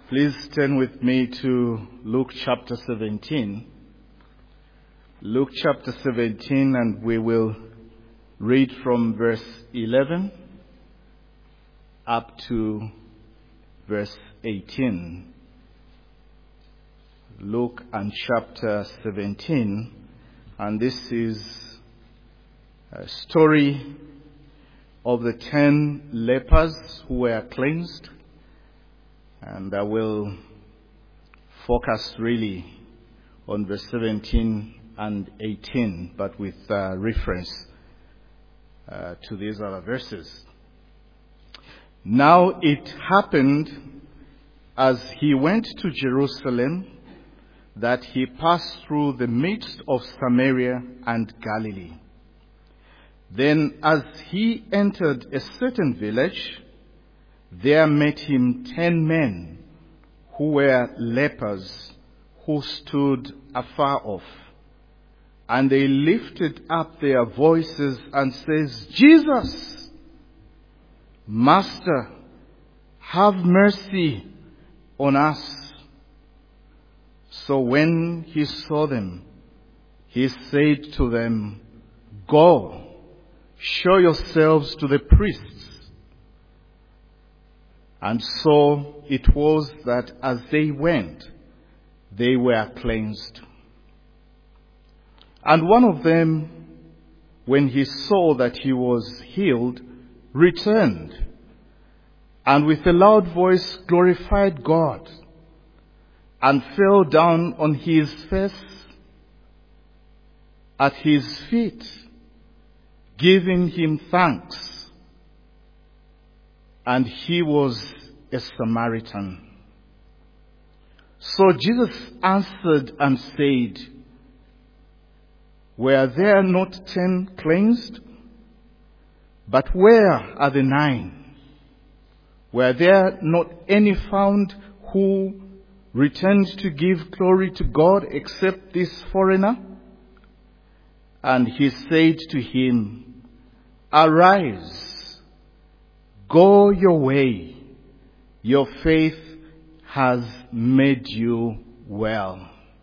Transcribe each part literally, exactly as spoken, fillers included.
Please turn with me to Luke chapter seventeen. Luke chapter seventeen, and we will read from verse eleven up to verse eighteen. Luke and chapter seventeen, and this is a story of the ten lepers who were cleansed. And I will focus really on verse seventeen and eighteen, but with uh, reference uh, to these other verses. Now it happened as he went to Jerusalem that he passed through the midst of Samaria and Galilee. Then as he entered a certain village, there met him ten men who were lepers, who stood afar off. And they lifted up their voices and says, Jesus, Master, have mercy on us. So when he saw them, he said to them, Go, show yourselves to the priests. And so it was that as they went, they were cleansed. And one of them, when he saw that he was healed, returned, and with a loud voice glorified God, and fell down on his face at his feet, giving him thanks. And he was a Samaritan. So Jesus answered and said, Were there not ten cleansed? But where are the nine? Were there not any found who returned to give glory to God except this foreigner? And he said to him, Arise, go your way, your faith has made you well.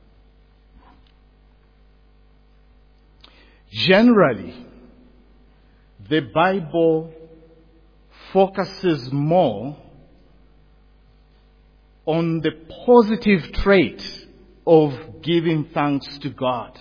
Generally, the Bible focuses more on the positive trait of giving thanks to God.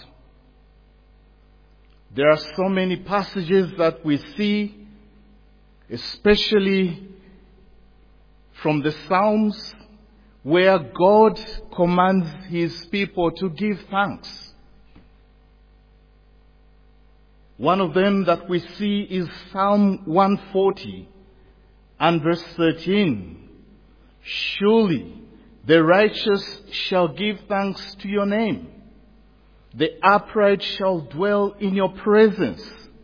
There are so many passages that we see, especially from the Psalms, where God commands his people to give thanks. One of them that we see is Psalm one forty and verse thirteen. Surely the righteous shall give thanks to your name. The upright shall dwell in your presence.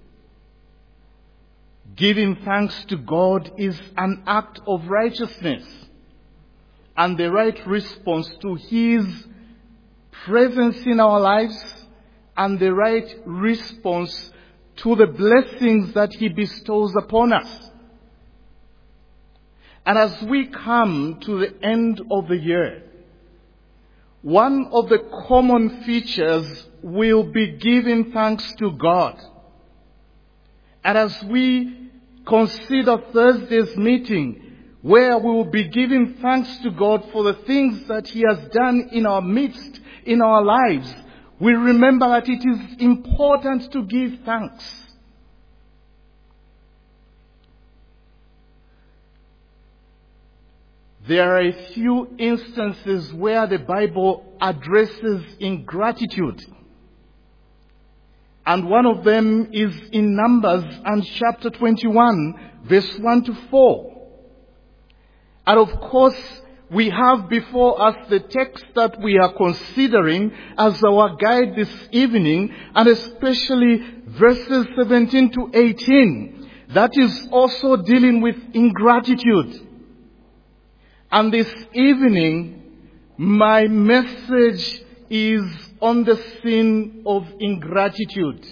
Giving thanks to God is an act of righteousness and the right response to his presence in our lives and the right response to the blessings that he bestows upon us. And as we come to the end of the year, one of the common features will be giving thanks to God. And as we consider Thursday's meeting, where we will be giving thanks to God for the things that he has done in our midst, in our lives, we remember that it is important to give thanks. There are a few instances where the Bible addresses ingratitude. And one of them is in Numbers and chapter twenty-one, verse one to four. And of course, we have before us the text that we are considering as our guide this evening, and especially verses seventeen to eighteen. That is also dealing with ingratitude. And this evening, my message is on the sin of ingratitude.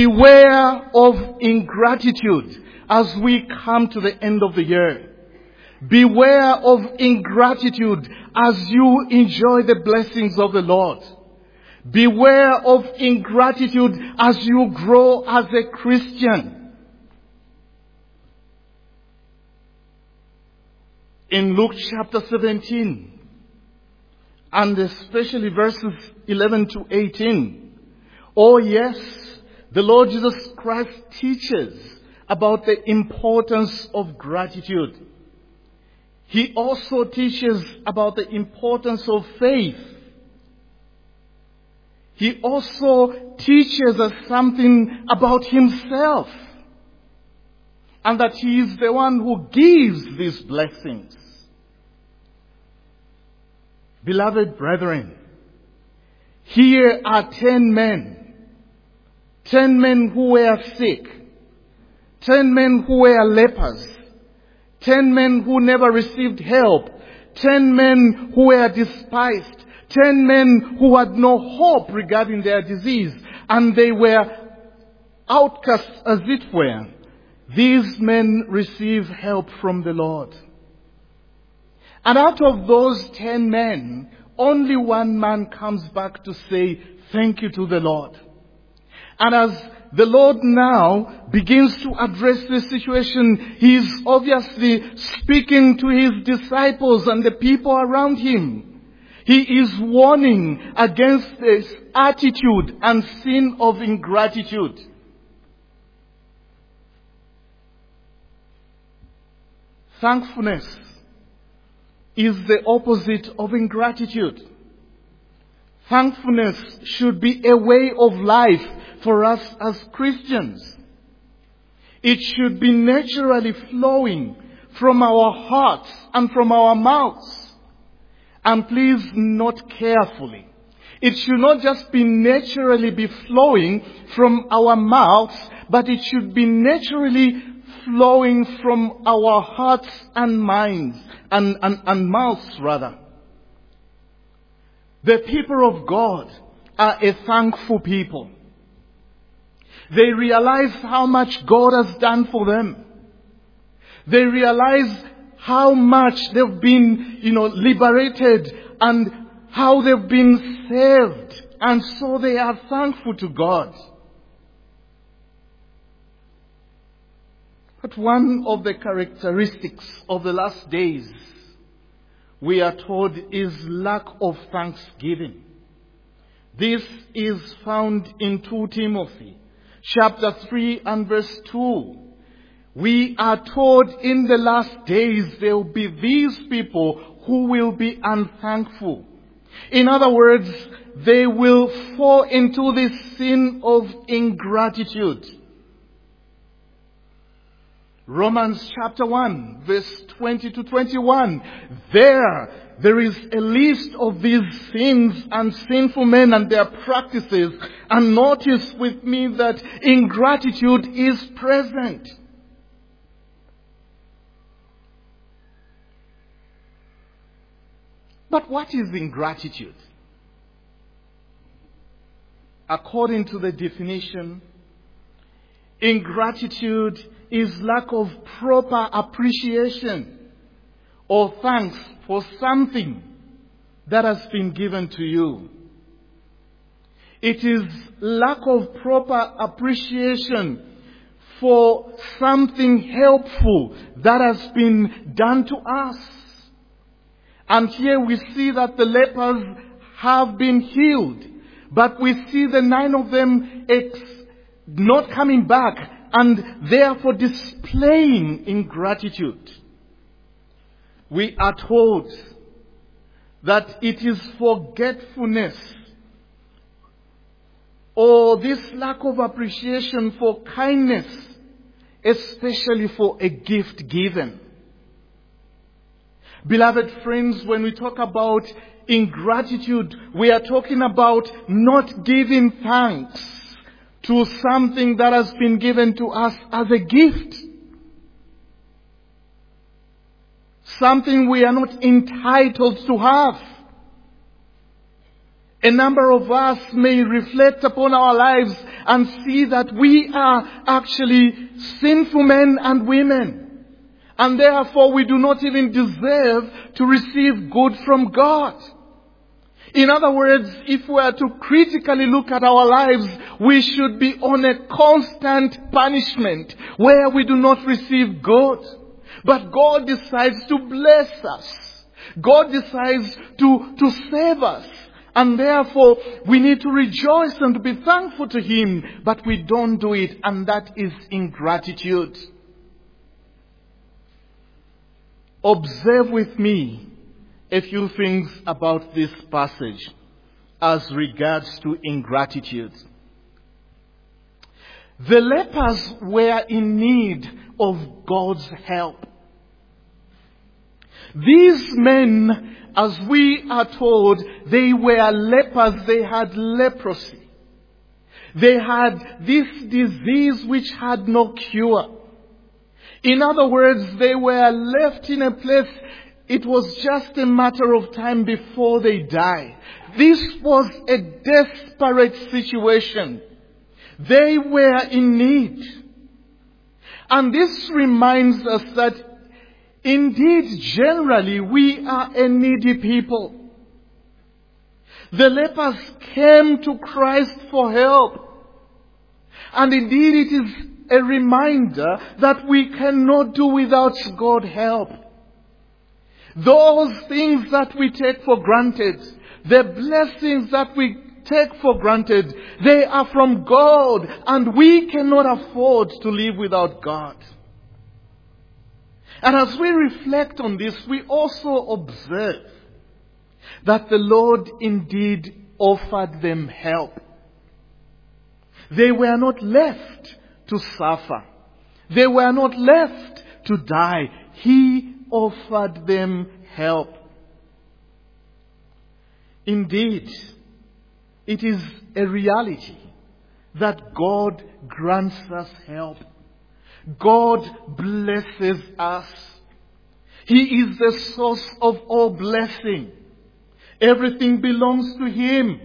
Beware of ingratitude as we come to the end of the year. Beware of ingratitude as you enjoy the blessings of the Lord. Beware of ingratitude as you grow as a Christian. In Luke chapter seventeen, and especially verses eleven to eighteen, oh yes, the Lord Jesus Christ teaches about the importance of gratitude. He also teaches about the importance of faith. He also teaches us something about himself, and that he is the one who gives these blessings. Beloved brethren, here are ten men. Ten men who were sick. Ten men who were lepers. Ten men who never received help. Ten men who were despised. Ten men who had no hope regarding their disease. And they were outcasts as it were. These men receive help from the Lord. And out of those ten men, only one man comes back to say thank you to the Lord. And as the Lord now begins to address the situation, he is obviously speaking to his disciples and the people around him. He is warning against this attitude and sin of ingratitude. Thankfulness is the opposite of ingratitude. Thankfulness should be a way of life for us as Christians. It should be naturally flowing from our hearts and from our mouths. And please note carefully, it should not just be naturally be flowing from our mouths, but it should be naturally flowing from our hearts and minds and, and, and mouths rather. The people of God are a thankful people. They realize how much God has done for them. They realize how much they've been, you know, liberated and how they've been saved. And so they are thankful to God. But one of the characteristics of the last days, we are told, is lack of thanksgiving. This is found in Second Timothy chapter three and verse two. We are told in the last days there will be these people who will be unthankful. In other words, they will fall into this sin of ingratitude. Romans chapter one, verse twenty to twenty-one. There, there is a list of these sins and sinful men and their practices. And notice with me that ingratitude is present. But what is ingratitude? According to the definition, ingratitude is lack of proper appreciation or thanks for something that has been given to you. It is lack of proper appreciation for something helpful that has been done to us. And here we see that the lepers have been healed, but we see the nine of them ex- not coming back and therefore displaying ingratitude. We are told that it is forgetfulness or this lack of appreciation for kindness, especially for a gift given. Beloved friends, when we talk about ingratitude, we are talking about not giving thanks to something that has been given to us as a gift. Something we are not entitled to have. A number of us may reflect upon our lives and see that we are actually sinful men and women. And therefore we do not even deserve to receive good from God. In other words, if we are to critically look at our lives, we should be on a constant punishment where we do not receive good. But God decides to bless us. God decides to, to save us. And therefore, we need to rejoice and to be thankful to Him. But we don't do it, and that is ingratitude. Observe with me a few things about this passage as regards to ingratitude. The lepers were in need of God's help. These men, as we are told, they were lepers. They had leprosy. They had this disease which had no cure. In other words, they were left in a place. It was just a matter of time before they die. This was a desperate situation. They were in need. And this reminds us that indeed, generally, we are a needy people. The lepers came to Christ for help. And indeed, it is a reminder that we cannot do without God's help. Those things that we take for granted, the blessings that we take for granted, they are from God, and we cannot afford to live without God. And as we reflect on this, we also observe that the Lord indeed offered them help. They were not left to suffer. They were not left to die. He offered them help. Indeed, it is a reality that God grants us help. God blesses us. He is the source of all blessing. Everything belongs to Him.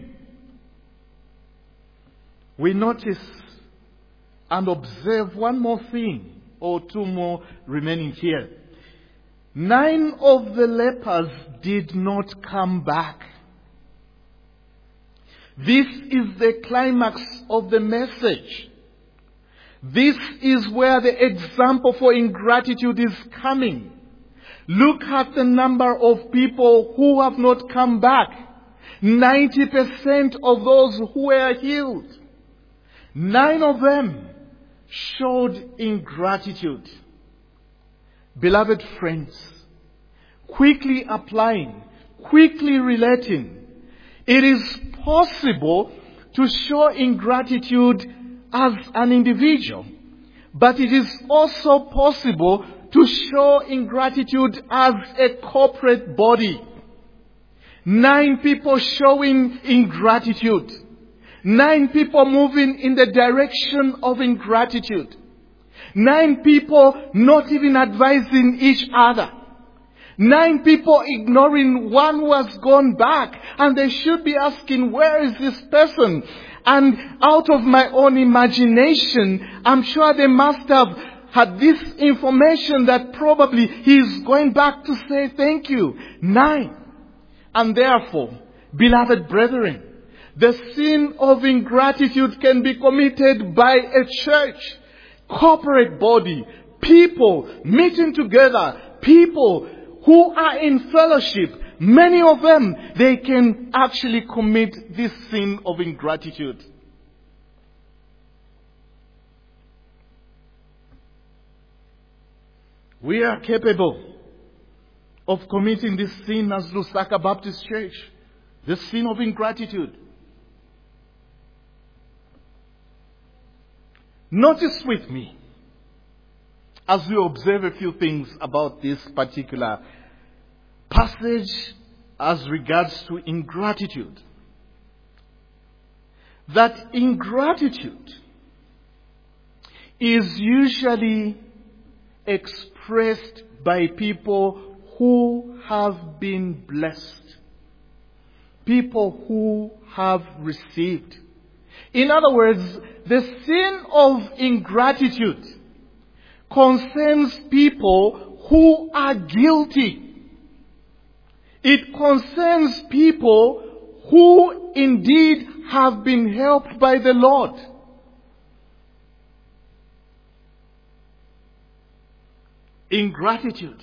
We notice and observe one more thing, or two more remaining here. Nine of the lepers did not come back. This is the climax of the message. This is where the example for ingratitude is coming. Look at the number of people who have not come back. ninety percent of those who were healed. Nine of them showed ingratitude. Beloved friends, quickly applying, quickly relating, it is possible to show ingratitude as an individual, but it is also possible to show ingratitude as a corporate body. Nine people showing ingratitude. Nine people moving in the direction of ingratitude. Nine people not even advising each other. Nine people ignoring one who has gone back, and they should be asking, where is this person? And out of my own imagination, I'm sure they must have had this information that probably he is going back to say thank you. Nine. And therefore, beloved brethren, the sin of ingratitude can be committed by a church, corporate body, people meeting together, people who are in fellowship. Many of them, they can actually commit this sin of ingratitude. We are capable of committing this sin as Lusaka Baptist Church, the sin of ingratitude. Notice with me, as we observe a few things about this particular passage as regards to ingratitude, that ingratitude is usually expressed by people who have been blessed, people who have received. In other words, the sin of ingratitude concerns people who are guilty. It concerns people who indeed have been helped by the Lord. Ingratitude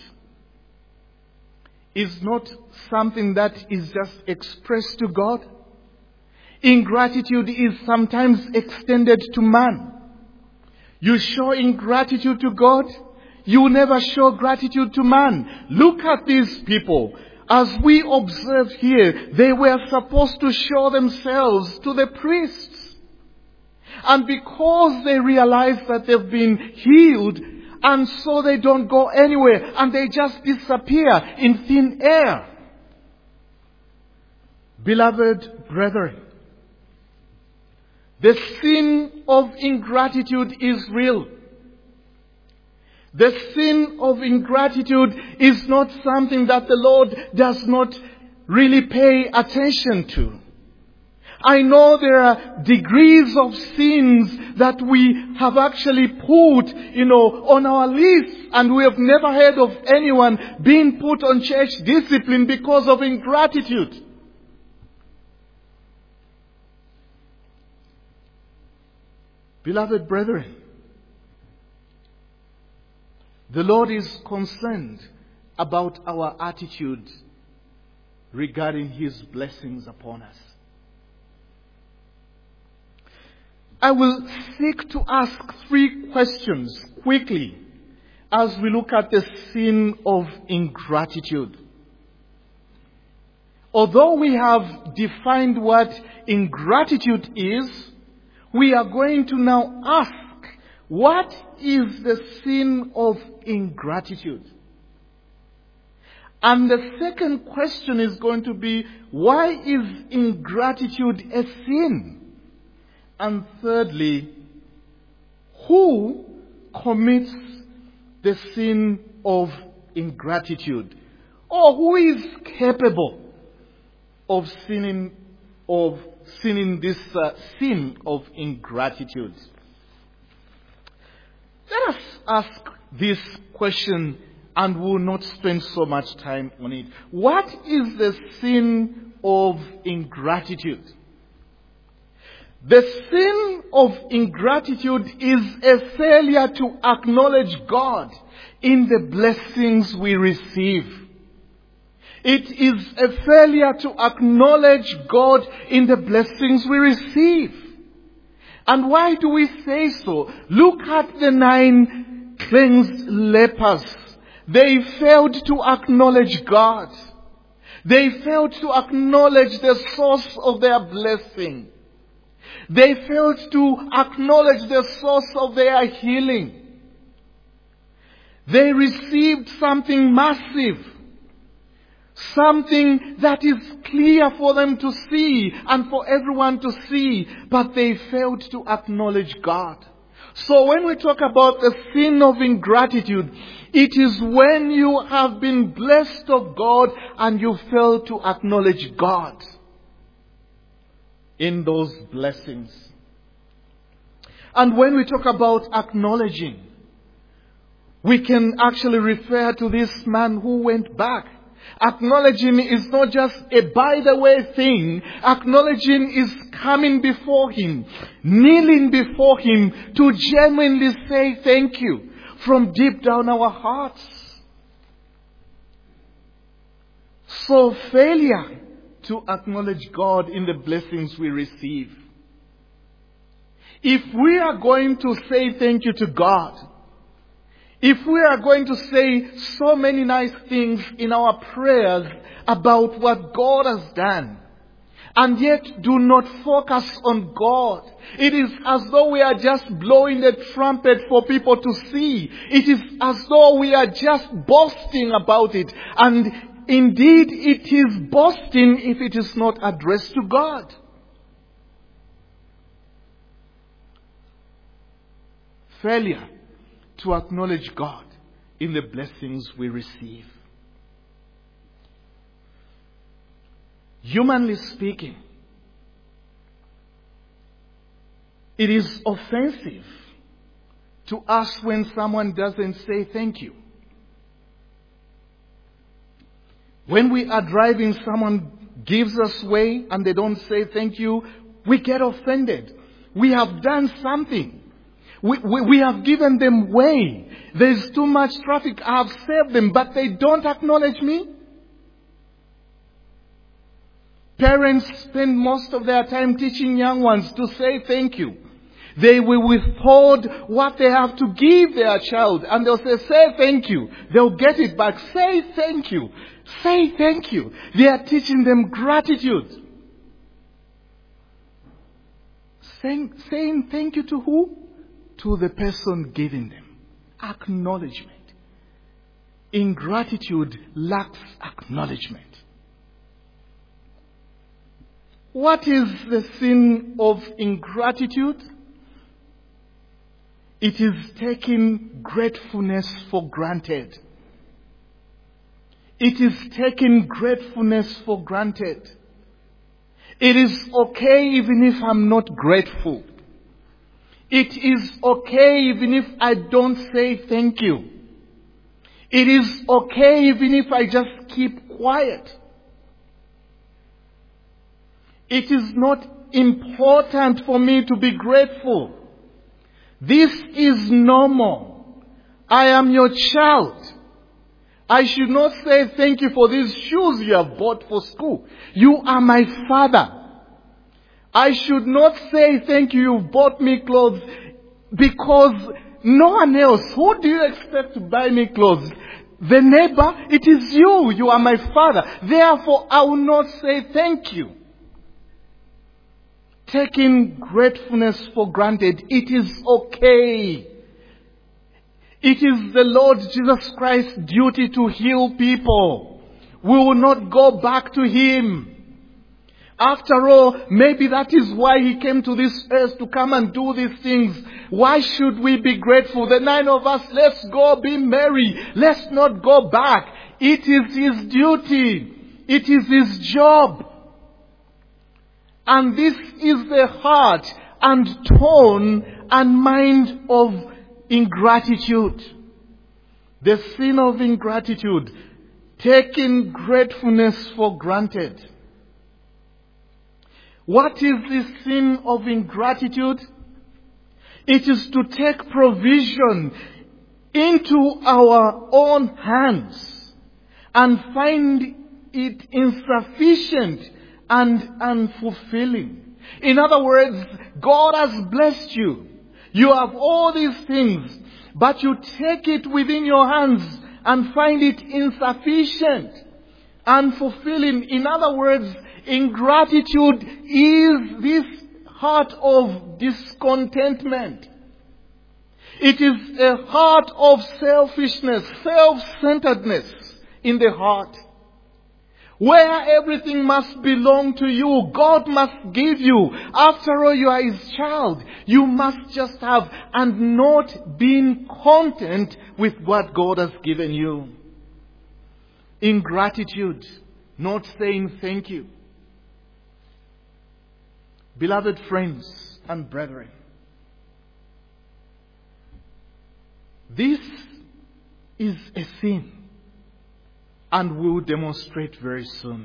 is not something that is just expressed to God. Ingratitude is sometimes extended to man. You show ingratitude to God, you never show gratitude to man. Look at these people. As we observe here, they were supposed to show themselves to the priests. And because they realize that they've been healed, and so they don't go anywhere, and they just disappear in thin air. Beloved brethren, the sin of ingratitude is real. The sin of ingratitude is not something that the Lord does not really pay attention to. I know there are degrees of sins that we have actually put, you know, on our list, and we have never heard of anyone being put on church discipline because of ingratitude. Beloved brethren, the Lord is concerned about our attitude regarding His blessings upon us. I will seek to ask three questions quickly as we look at the sin of ingratitude. Although we have defined what ingratitude is, we are going to now ask, what is the sin of ingratitude? And the second question is going to be, why is ingratitude a sin? And thirdly, who commits the sin of ingratitude? Or who is capable of sinning, of sinning this uh, sin of ingratitude? Let us ask this question, and we will not spend so much time on it. What is the sin of ingratitude? The sin of ingratitude is a failure to acknowledge God in the blessings we receive. It is a failure to acknowledge God in the blessings we receive. And why do we say so? Look at the nine cleansed lepers. They failed to acknowledge God. They failed to acknowledge the source of their blessing. They failed to acknowledge the source of their healing. They received something massive, something that is clear for them to see and for everyone to see, but they failed to acknowledge God. So when we talk about the sin of ingratitude, it is when you have been blessed of God and you fail to acknowledge God in those blessings. And when we talk about acknowledging, we can actually refer to this man who went back. Acknowledging is not just a by the way thing. Acknowledging is coming before Him, kneeling before Him to genuinely say thank you from deep down our hearts. So failure to acknowledge God in the blessings we receive. If we are going to say thank you to God, if we are going to say so many nice things in our prayers about what God has done, and yet do not focus on God, it is as though we are just blowing the trumpet for people to see. It is as though we are just boasting about it. And indeed, it is boasting if it is not addressed to God. Failure to acknowledge God in the blessings we receive. Humanly speaking, it is offensive to us when someone doesn't say thank you. When we are driving, someone gives us way and they don't say thank you, we get offended. We have done something. We, we, we have given them way. There's too much traffic. I have saved them, but they don't acknowledge me. Parents spend most of their time teaching young ones to say thank you. They will withhold what they have to give their child, and they'll say, say thank you. They'll get it back. Say thank you. Say thank you. They are teaching them gratitude. Saying, saying thank you to who? To the person giving them. Acknowledgement. Ingratitude lacks acknowledgement. What is the sin of ingratitude? It is taking gratefulness for granted. It is taking gratefulness for granted. It is okay even if I'm not grateful. It is okay even if I don't say thank you. It is okay even if I just keep quiet. It is not important for me to be grateful. This is normal. I am your child. I should not say thank you for these shoes you have bought for school. You are my father. I should not say thank you, you bought me clothes, because no one else. Who do you expect to buy me clothes? The neighbor? It is you. You are my father. Therefore, I will not say thank you. Taking gratefulness for granted, it is okay. It is the Lord Jesus Christ's duty to heal people. We will not go back to Him. After all, maybe that is why He came to this earth, to come and do these things. Why should we be grateful? The nine of us, let's go be merry. Let's not go back. It is His duty. It is His job. And this is the heart and tone and mind of ingratitude. The sin of ingratitude. Taking gratefulness for granted. What is the sin of ingratitude? It is to take provision into our own hands and find it insufficient and unfulfilling. In other words, God has blessed you. You have all these things, but you take it within your hands and find it insufficient, unfulfilling. In other words, ingratitude is this heart of discontentment. It is a heart of selfishness, self-centeredness in the heart, where everything must belong to you. God must give you. After all, you are His child. You must just have, and not being content with what God has given you. Ingratitude, not saying thank you. Beloved friends and brethren, this is a sin, and we will demonstrate very soon.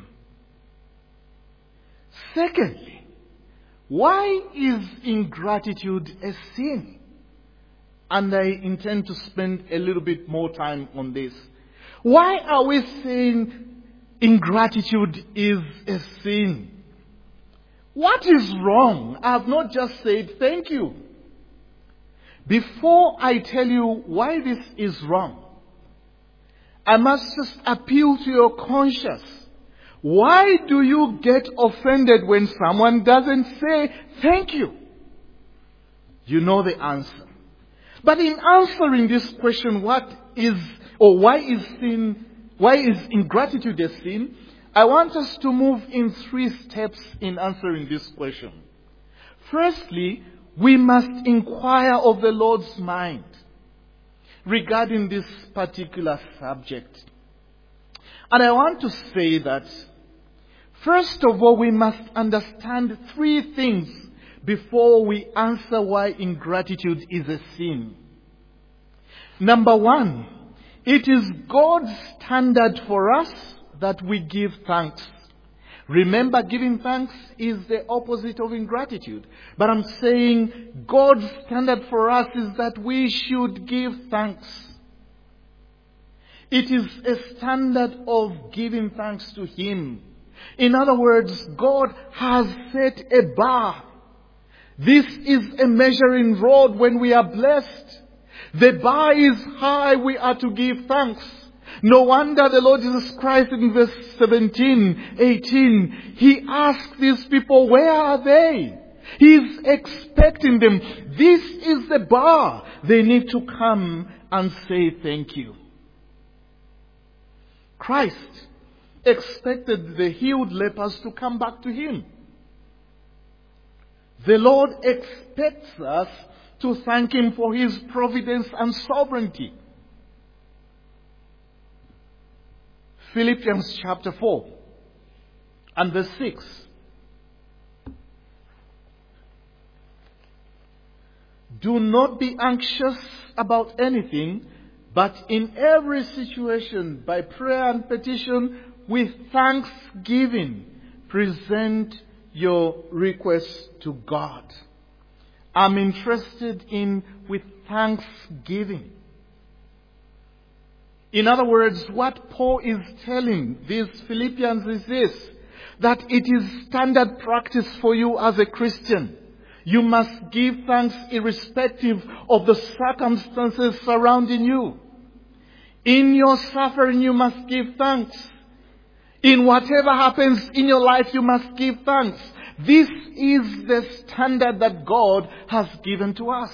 Secondly, why is ingratitude a sin? And I intend to spend a little bit more time on this. Why are we saying ingratitude is a sin? What is wrong? I have not just said thank you. Before I tell you why this is wrong, I must just appeal to your conscience. Why do you get offended when someone doesn't say thank you? You know the answer. But in answering this question, what is, or why is sin, why is ingratitude a sin? I want us to move in three steps in answering this question. Firstly, we must inquire of the Lord's mind regarding this particular subject. And I want to say that, first of all, we must understand three things before we answer why ingratitude is a sin. Number one, it is God's standard for us that we give thanks. Remember, giving thanks is the opposite of ingratitude. But I'm saying God's standard for us is that we should give thanks. It is a standard of giving thanks to Him. In other words, God has set a bar. This is a measuring rod when we are blessed. The bar is high, we are to give thanks. No wonder the Lord Jesus Christ in verse seventeen, eighteen, He asked these people, where are they? He's expecting them. This is the bar. They need to come and say thank you. Christ expected the healed lepers to come back to Him. The Lord expects us to thank Him for His providence and sovereignty. Philippians chapter four and verse six. Do not be anxious about anything, but in every situation, by prayer and petition, with thanksgiving, present your requests to God. I'm interested in with thanksgiving. In other words, what Paul is telling these Philippians is this, that it is standard practice for you as a Christian. You must give thanks irrespective of the circumstances surrounding you. In your suffering, you must give thanks. In whatever happens in your life, you must give thanks. This is the standard that God has given to us.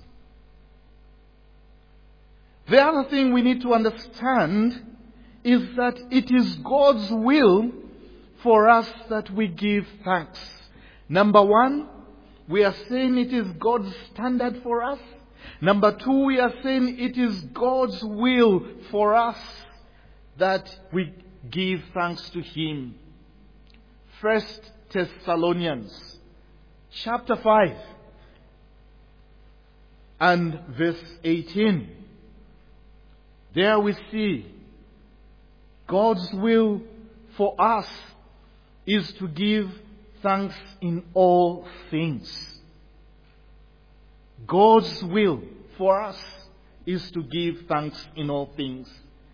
The other thing we need to understand is that it is God's will for us that we give thanks. Number one, we are saying it is God's standard for us. Number two, we are saying it is God's will for us that we give thanks to Him. First Thessalonians chapter five and verse eighteen. There we see God's will for us is to give thanks in all things. God's will for us is to give thanks in all things.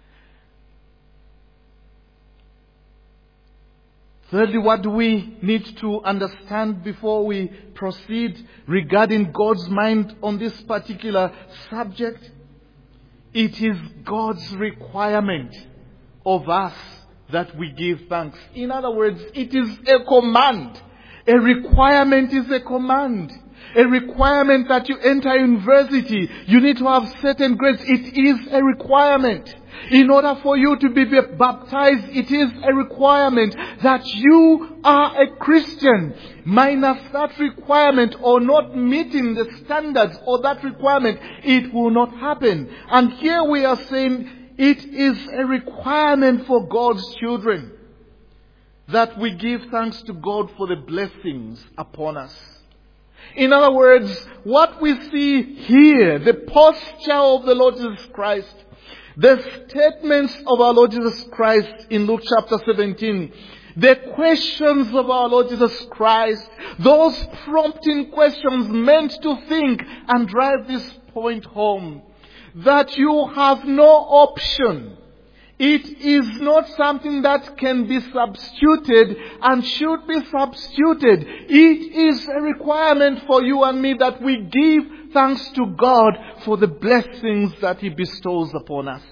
Thirdly, what do we need to understand before we proceed regarding God's mind on this particular subject? It is God's requirement of us that we give thanks. In other words, it is a command. A requirement is a command. A requirement that you enter university, you need to have certain grades. It is a requirement. In order for you to be baptized, it is a requirement that you are a Christian. Minus that requirement or not meeting the standards or that requirement, it will not happen. And here we are saying it is a requirement for God's children that we give thanks to God for the blessings upon us. In other words, what we see here, the posture of the Lord Jesus Christ, the statements of our Lord Jesus Christ in Luke chapter seventeen, the questions of our Lord Jesus Christ, those prompting questions meant to think and drive this point home, that you have no option. It is not something that can be substituted and should be substituted. It is a requirement for you and me that we give thanks to God for the blessings that He bestows upon us.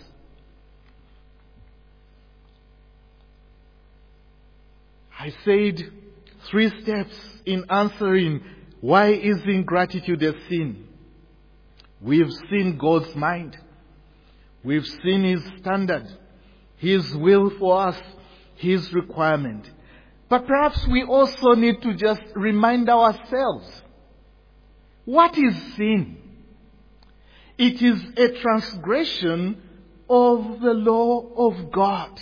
I said three steps in answering why is ingratitude a sin. We've seen God's mind. We've seen His standard, His will for us, His requirement. But perhaps we also need to just remind ourselves, what is sin? It is a transgression of the law of God.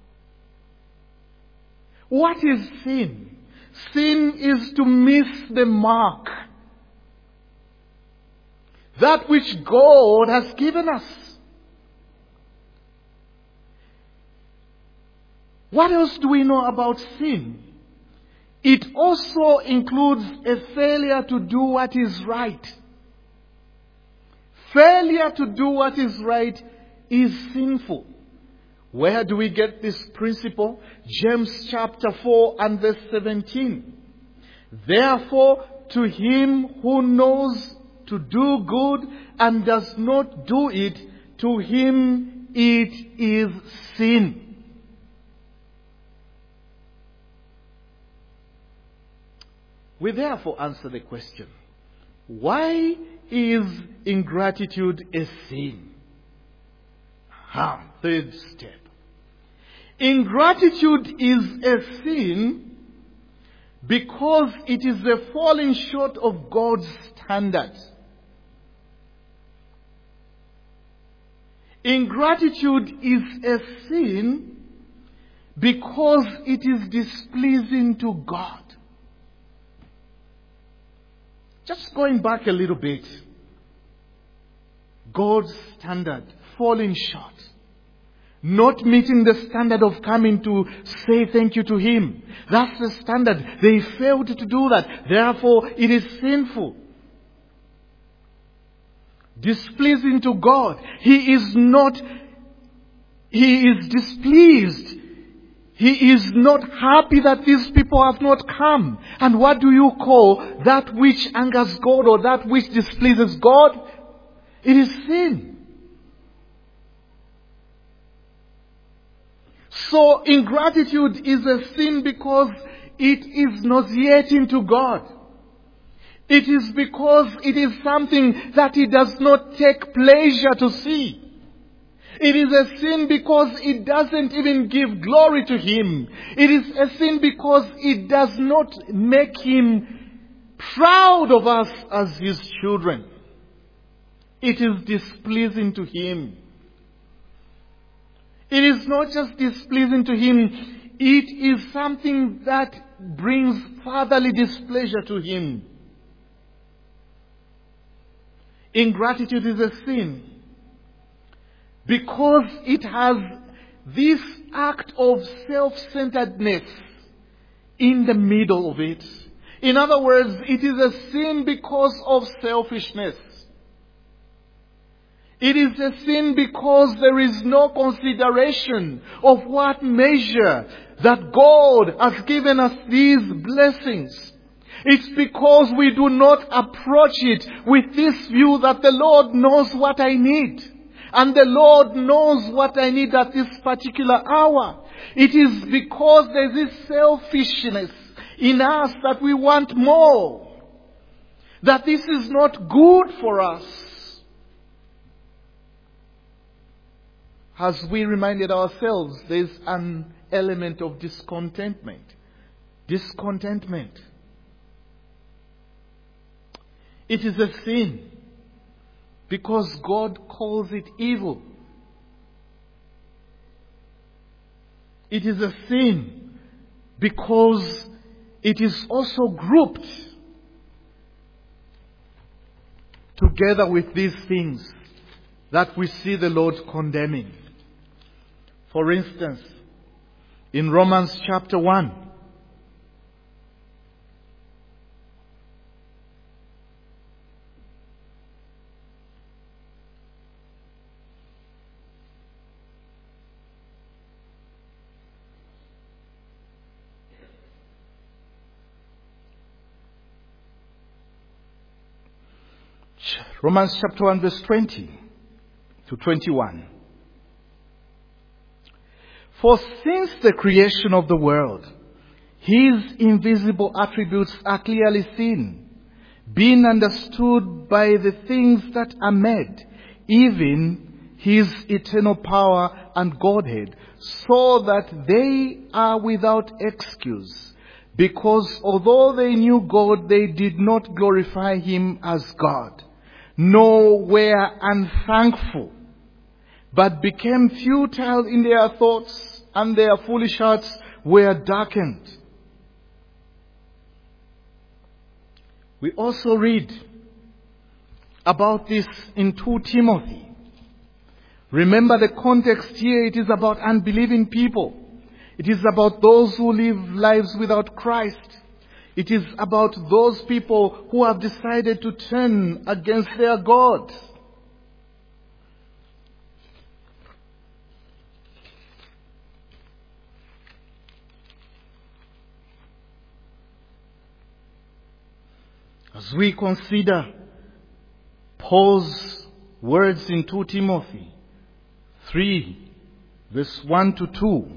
What is sin? Sin is to miss the mark. That which God has given us. What else do we know about sin? It also includes a failure to do what is right. Failure to do what is right is sinful. Where do we get this principle? James chapter four and verse seventeen. Therefore, to him who knows to do good and does not do it, to him it is sin. We therefore answer the question, why is ingratitude a sin? Ah, third step. Ingratitude is a sin because it is a falling short of God's standards. Ingratitude is a sin because it is displeasing to God. Just going back a little bit. God's standard, falling short. Not meeting the standard of coming to say thank you to Him. That's the standard. They failed to do that. Therefore, it is sinful. Displeasing to God. He is not, He is displeased. He is not happy that these people have not come. And what do you call that which angers God or that which displeases God? It is sin. So ingratitude is a sin because it is nauseating to God. It is because it is something that He does not take pleasure to see. It is a sin because it doesn't even give glory to Him. It is a sin because it does not make Him proud of us as His children. It is displeasing to Him. It is not just displeasing to Him, it is something that brings fatherly displeasure to Him. Ingratitude is a sin because it has this act of self-centeredness in the middle of it. In other words, it is a sin because of selfishness. It is a sin because there is no consideration of what measure that God has given us these blessings. It's because we do not approach it with this view that the Lord knows what I need. And the Lord knows what I need at this particular hour. It is because there is this selfishness in us that we want more. That this is not good for us. As we reminded ourselves, there's an element of discontentment. Discontentment. It is a sin because God calls it evil. It is a sin because it is also grouped together with these things that we see the Lord condemning. For instance, in Romans chapter one, Romans chapter one verse twenty to twenty-one. For since the creation of the world, His invisible attributes are clearly seen, being understood by the things that are made, even His eternal power and Godhead, so that they are without excuse. Because although they knew God, they did not glorify Him as God, nor were unthankful, but became futile in their thoughts, and their foolish hearts were darkened. We also read about this in Second Timothy. Remember the context here, it is about unbelieving people. It is about those who live lives without Christ. It is about those people who have decided to turn against their God. As we consider Paul's words in Second Timothy three, verse one to two.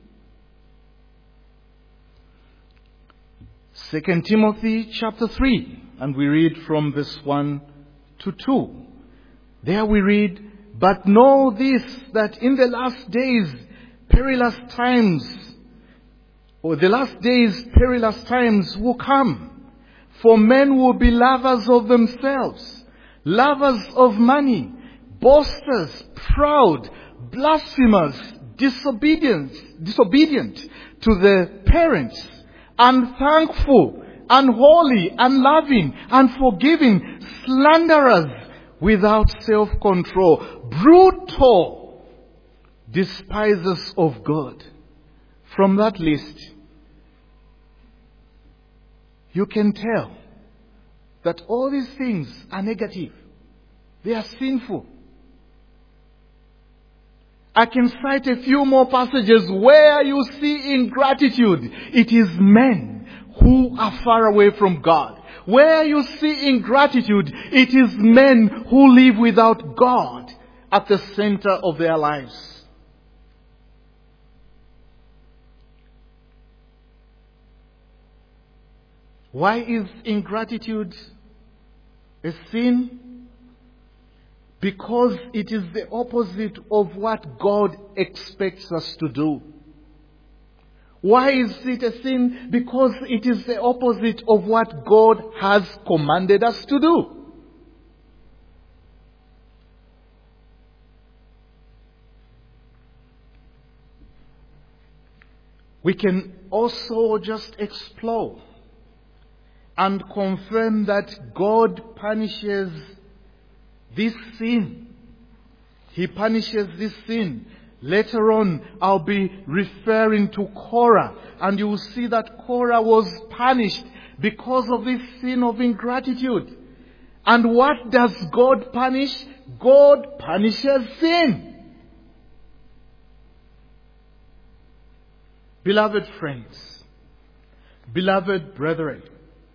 Second Timothy chapter three, and we read from verse one to two. There we read, "But know this, that in the last days perilous times, or the last days perilous times will come. For men will be lovers of themselves, lovers of money, boasters, proud, blasphemers, disobedient, disobedient to their parents, unthankful, unholy, unloving, unforgiving, slanderers, without self-control, brutal, despisers of God." From that list, you can tell that all these things are negative. They are sinful. I can cite a few more passages where you see ingratitude. It is men who are far away from God. Where you see ingratitude, it is men who live without God at the center of their lives. Why is ingratitude a sin? Because it is the opposite of what God expects us to do. Why is it a sin? Because it is the opposite of what God has commanded us to do. We can also just explore and confirm that God punishes this sin. He punishes this sin. Later on, I'll be referring to Korah, and you will see that Korah was punished because of this sin of ingratitude. And what does God punish? God punishes sin. Beloved friends, beloved brethren,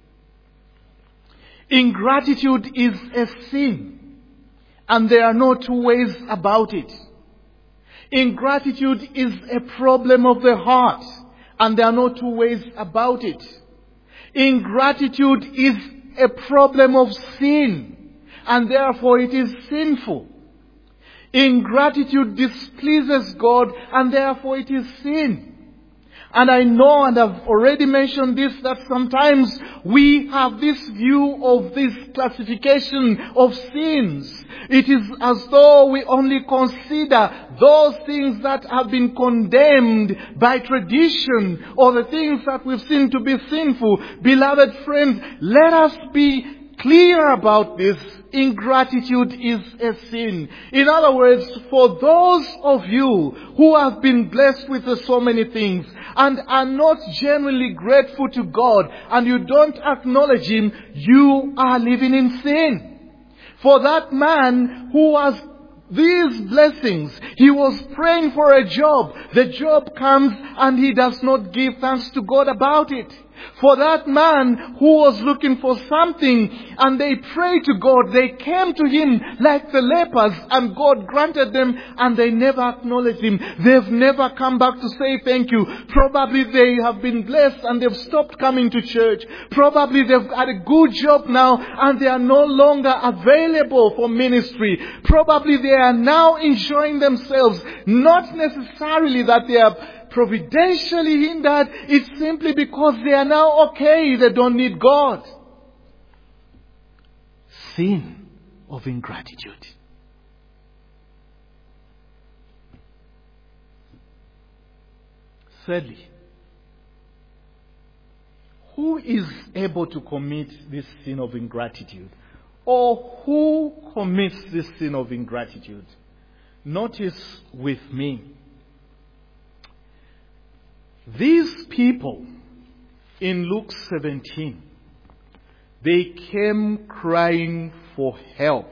ingratitude is a sin, and there are no two ways about it. Ingratitude is a problem of the heart, and there are no two ways about it. Ingratitude is a problem of sin, and therefore it is sinful. Ingratitude displeases God, and therefore it is sin. And I know, and I've already mentioned this, that sometimes we have this view of this classification of sins. It is as though we only consider those things that have been condemned by tradition, or the things that we've seen to be sinful. Beloved friends, let us be clear about this. Ingratitude is a sin. In other words, for those of you who have been blessed with so many things and are not genuinely grateful to God, and you don't acknowledge Him, you are living in sin. For that man who has these blessings, he was praying for a job. The job comes and he does not give thanks to God about it. For that man who was looking for something and they prayed to God, they came to Him like the lepers and God granted them, and they never acknowledged Him. They've never come back to say thank you. Probably they have been blessed and they've stopped coming to church. Probably they've got a good job now and they are no longer available for ministry. Probably they are now enjoying themselves. Not necessarily that they are providentially hindered. It's simply because they are now okay. They don't need God. Sin of ingratitude. Thirdly, who is able to commit this sin of ingratitude? Or who commits this sin of ingratitude? Notice with me, These people in Luke seventeen, they came crying for help.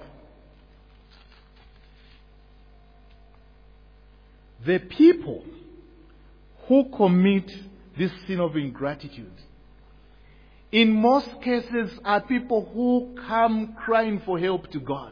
The people who commit this sin of ingratitude, in most cases, are people who come crying for help to God.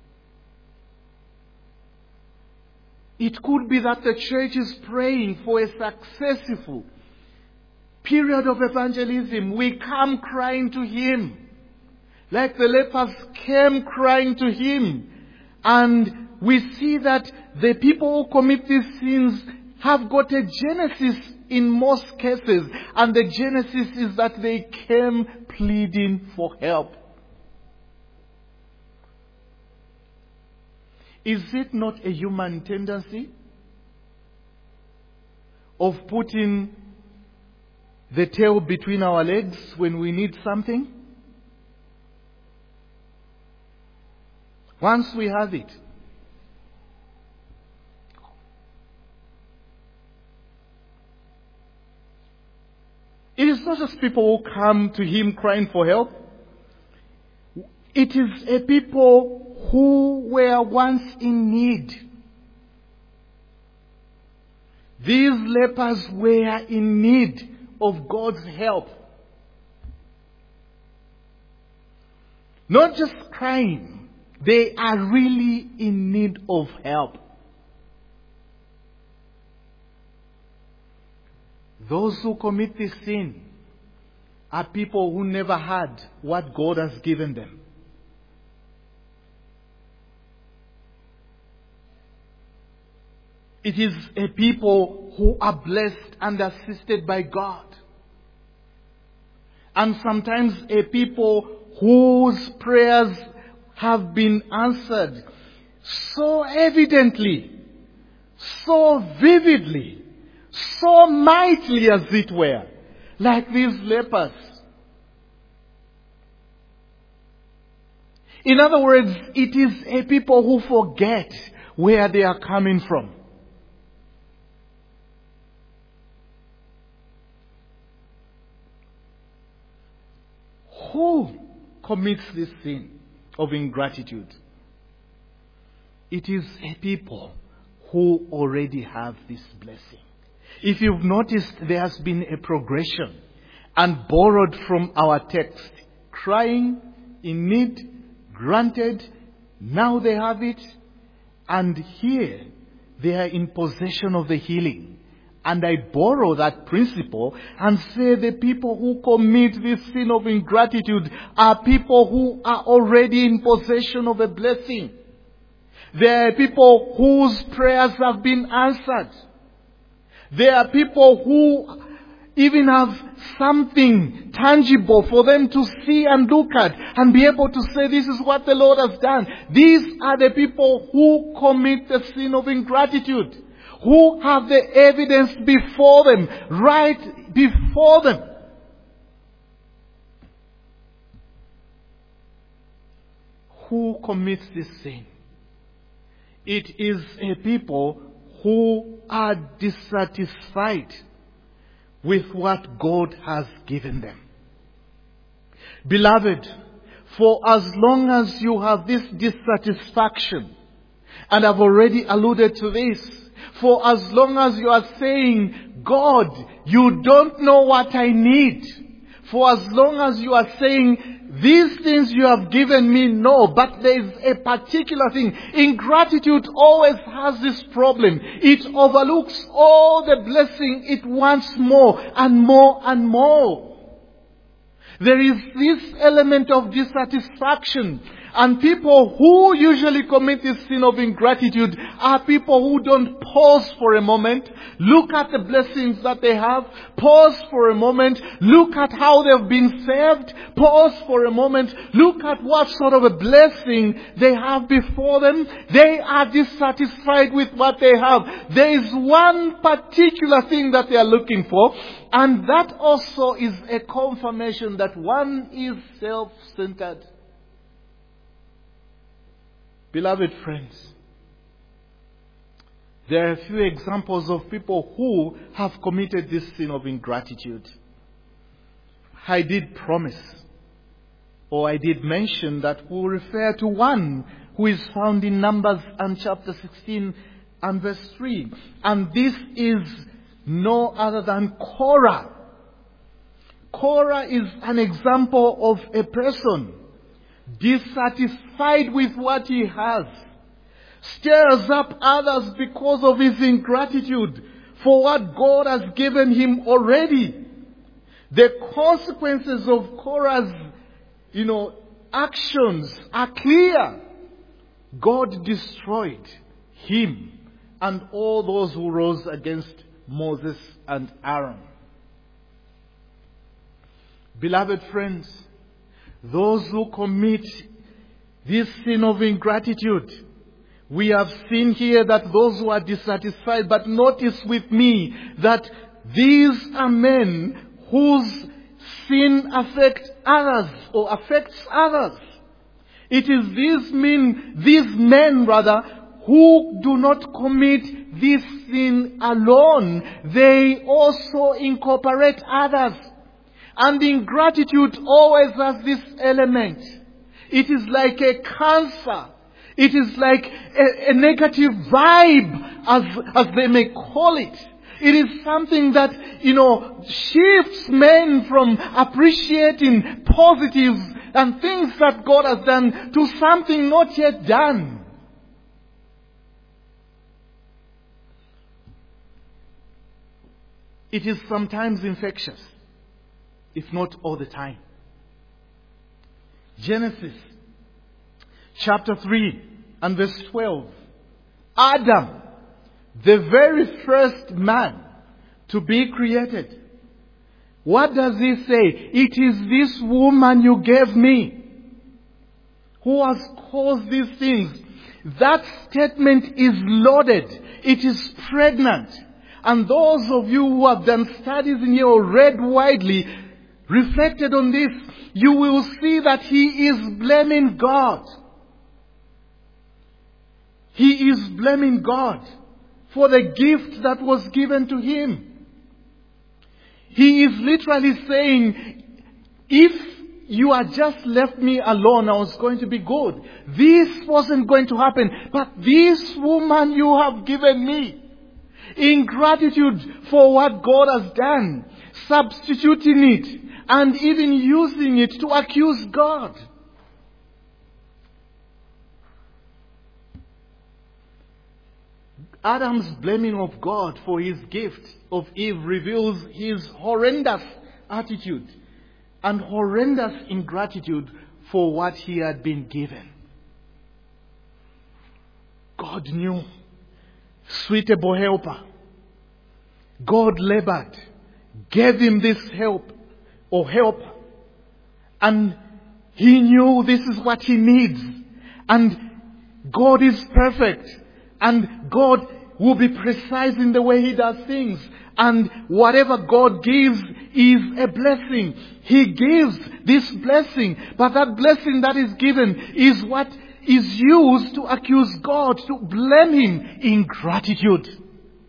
It could be that the church is praying for a successful period of evangelism. We come crying to Him, like the lepers came crying to Him. And we see that the people who commit these sins have got a genesis in most cases. And the genesis is that they came pleading for help. Is it not a human tendency of putting the tail between our legs when we need something? Once we have it, it is not just people who come to Him crying for help. It is a people who were once in need. These lepers were in need of God's help. Not just crying, they are really in need of help. Those who commit this sin are people who never had what God has given them. It is a people who are blessed and assisted by God. And sometimes a people whose prayers have been answered so evidently, so vividly, so mightily as it were, like these lepers. In other words, it is a people who forget where they are coming from. Who commits this sin of ingratitude? It is a people who already have this blessing. If you've noticed, there has been a progression, and borrowed from our text. Crying, in need, granted, now they have it, and here they are in possession of the healing. And I borrow that principle and say the people who commit this sin of ingratitude are people who are already in possession of a blessing. They are people whose prayers have been answered. They are people who even have something tangible for them to see and look at and be able to say, this is what the Lord has done. These are the people who commit the sin of ingratitude, who have the evidence before them, right before them. Who commits this sin? It is a people who are dissatisfied with what God has given them. Beloved, for as long as you have this dissatisfaction, and I've already alluded to this, for as long as you are saying, God, you don't know what I need. For as long as you are saying, these things you have given me, no, but there is a particular thing. Ingratitude always has this problem. It overlooks all the blessing. It wants more and more and more. There is this element of dissatisfaction. And people who usually commit this sin of ingratitude are people who don't pause for a moment, look at the blessings that they have, pause for a moment, look at how they've been saved, pause for a moment, look at what sort of a blessing they have before them. They are dissatisfied with what they have. There is one particular thing that they are looking for, and that also is a confirmation that one is self-centered. Beloved friends, There are a few examples of people who have committed this sin of ingratitude. I did promise, or I did mention that we'll refer to one who is found in Numbers and chapter sixteen and verse three. And this is no other than Korah. Korah is an example of a person dissatisfied with what he has, stirs up others because of his ingratitude for what God has given him already. The consequences of Korah's, you know, actions are clear. God destroyed him and all those who rose against Moses and Aaron. Beloved friends, those who commit this sin of ingratitude, we have seen here that those who are dissatisfied, but notice with me that these are men whose sin affects others or affects others. It is these men, these men rather, who do not commit this sin alone. They also incorporate others. And ingratitude always has this element. It is like a cancer. It is like a, a negative vibe, as, as they may call it. It is something that, you know, shifts men from appreciating positives and things that God has done to something not yet done. It is sometimes infectious, if not all the time. Genesis chapter three and verse twelve. Adam, the very first man to be created. What does he say? It is this woman you gave me who has caused these things. That statement is loaded. It is pregnant. And those of you who have done studies in here or read widely, reflected on this, you will see that he is blaming God. He is blaming God for the gift that was given to him. He is literally saying, if you had just left me alone, I was going to be good. This wasn't going to happen. But this woman you have given me, in gratitude for what God has done, substituting it and even using it to accuse God. Adam's blaming of God for his gift of Eve reveals his horrendous attitude and horrendous ingratitude for what he had been given. God knew. Suitable helper. God labored, gave him this help or help, and he knew this is what he needs. And God is perfect, and God will be precise in the way he does things. And whatever God gives is a blessing. He gives this blessing, but that blessing that is given is what is used to accuse God, to blame him in gratitude.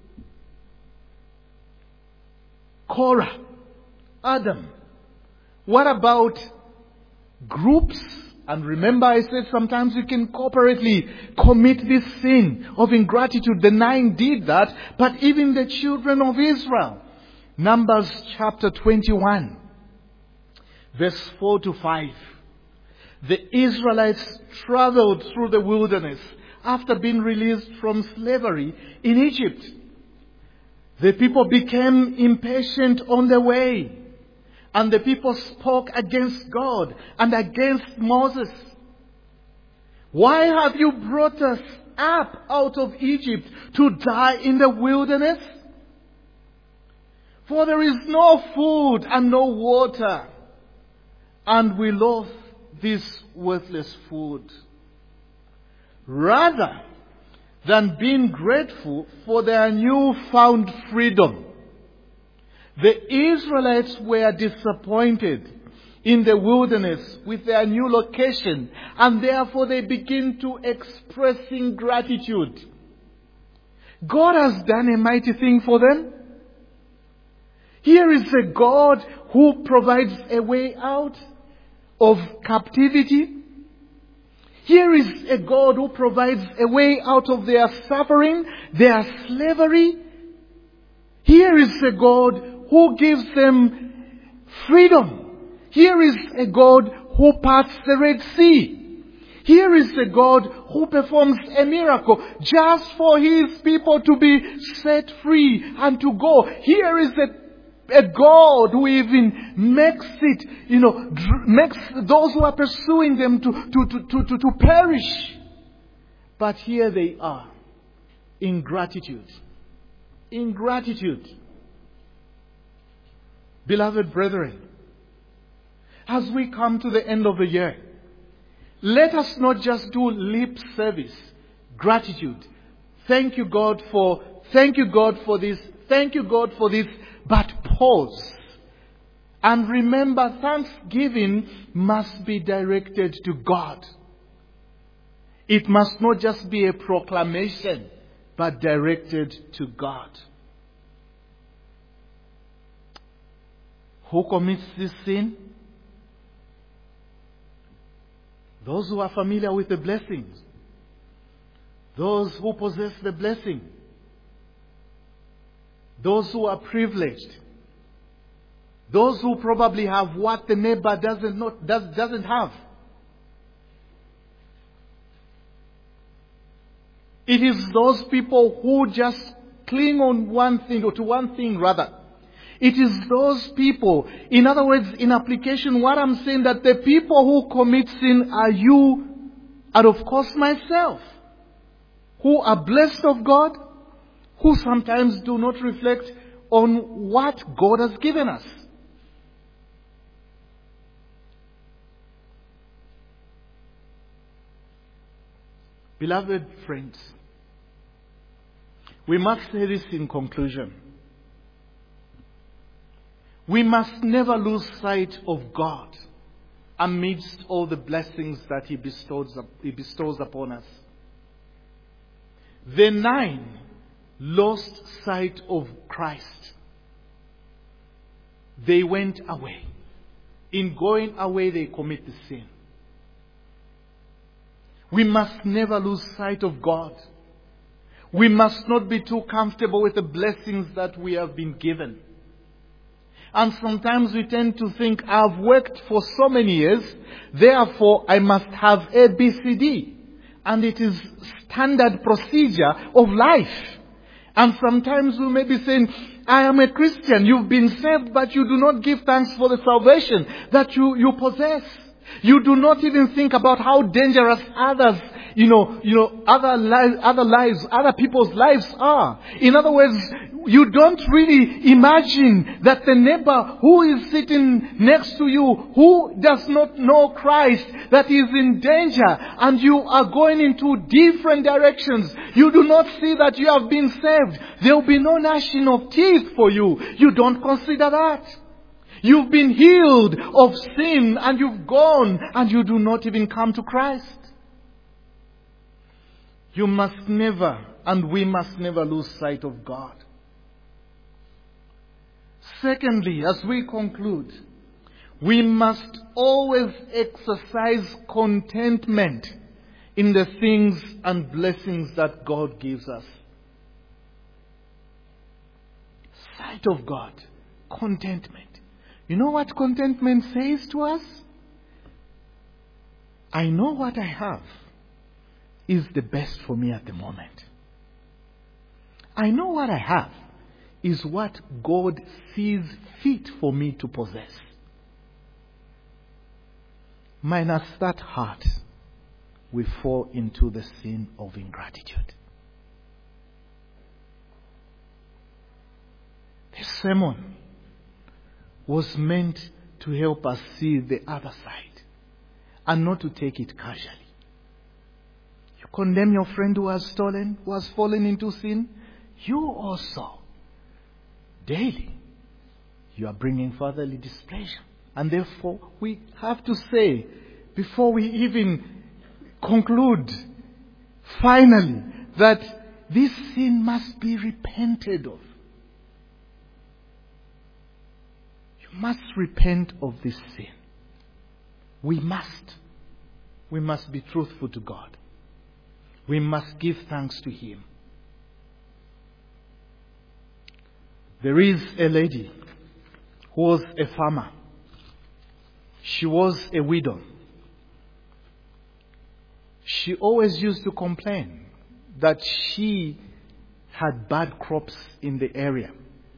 Korah, Adam. What about groups? And remember, I said sometimes we can corporately commit this sin of ingratitude. The nine did that, but even the children of Israel. Numbers chapter twenty-one, verse four to five. The Israelites traveled through the wilderness after being released from slavery in Egypt. The people became impatient on the way. And the people spoke against God and against Moses. Why have you brought us up out of Egypt to die in the wilderness? For there is no food and no water, and we loathe this worthless food. Rather than being grateful for their newfound freedom, the Israelites were disappointed in the wilderness with their new location, and therefore they begin to express ingratitude. God has done a mighty thing for them. Here is a God who provides a way out of captivity. Here is a God who provides a way out of their suffering, their slavery. Here is a God who gives them freedom. Here is a God who parts the Red Sea. Here is a God who performs a miracle just for His people to be set free and to go. Here is a, a God who even makes it, you know, dr- makes those who are pursuing them to, to, to, to, to, to perish. But here they are, ingratitude. Ingratitude. Beloved brethren, as we come to the end of the year, let us not just do lip service, gratitude. Thank you, God, for, thank you, God, for this, thank you, God, for this, but pause. And remember, thanksgiving must be directed to God. It must not just be a proclamation, but directed to God. Who commits this sin? Those who are familiar with the blessings. Those who possess the blessing. Those who are privileged. Those who probably have what the neighbor doesn't not, does, doesn't have. It is those people who just cling on one thing, or to one thing rather. It is those people, in other words, in application, what I'm saying, that the people who commit sin are you, and of course myself, who are blessed of God, who sometimes do not reflect on what God has given us. Beloved friends, we must say this in conclusion. We must never lose sight of God amidst all the blessings that He bestows, He bestows upon us. The nine lost sight of Christ. They went away. In going away, they commit the sin. We must never lose sight of God. We must not be too comfortable with the blessings that we have been given. And sometimes we tend to think, I've worked for so many years, therefore I must have A, B, C, D. And it is standard procedure of life. And sometimes we may be saying, I am a Christian. You've been saved, but you do not give thanks for the salvation that you, you possess. You do not even think about how dangerous others, you know, you know, other lives, other lives, other people's lives are. In other words, you don't really imagine that the neighbor who is sitting next to you, who does not know Christ, that is in danger, and you are going into different directions. You do not see that you have been saved. There will be no gnashing of teeth for you. You don't consider that. You've been healed of sin and you've gone and you do not even come to Christ. You must never, and we must never lose sight of God. Secondly, as we conclude, we must always exercise contentment in the things and blessings that God gives us. Sight of God, contentment. You know what contentment says to us? I know what I have is the best for me at the moment. I know what I have is what God sees fit for me to possess. Minus that heart, we fall into the sin of ingratitude. This sermon was meant to help us see the other side and not to take it casually. You condemn your friend who has stolen, who has fallen into sin. You also, daily, you are bringing fatherly displeasure. And therefore, we have to say, before we even conclude, finally, that this sin must be repented of. You must repent of this sin. We must. We must be truthful to God. We must give thanks to Him. There is a lady who was a farmer. She was a widow. She always used to complain that she had bad crops in the area.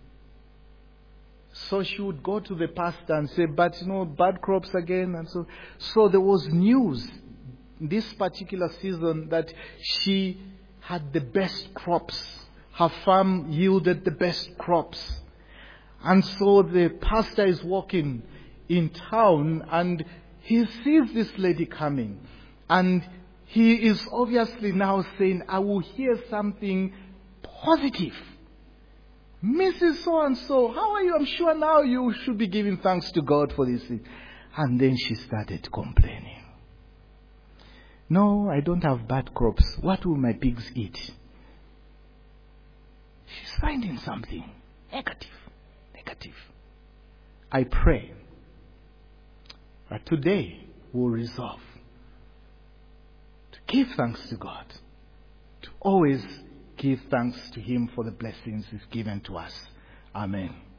So she would go to the pastor and say, but you know, bad crops again. And so, so there was news this particular season that she had the best crops. Her farm yielded the best crops. And so the pastor is walking in town and he sees this lady coming. And he is obviously now saying, I will hear something positive. Missus So-and-so, how are you? I'm sure now you should be giving thanks to God for this. And then she started complaining. No, I don't have bad crops. What will my pigs eat? She's finding something negative. Negative. I pray that today we'll resolve to give thanks to God, to always give thanks to Him for the blessings He's given to us. Amen.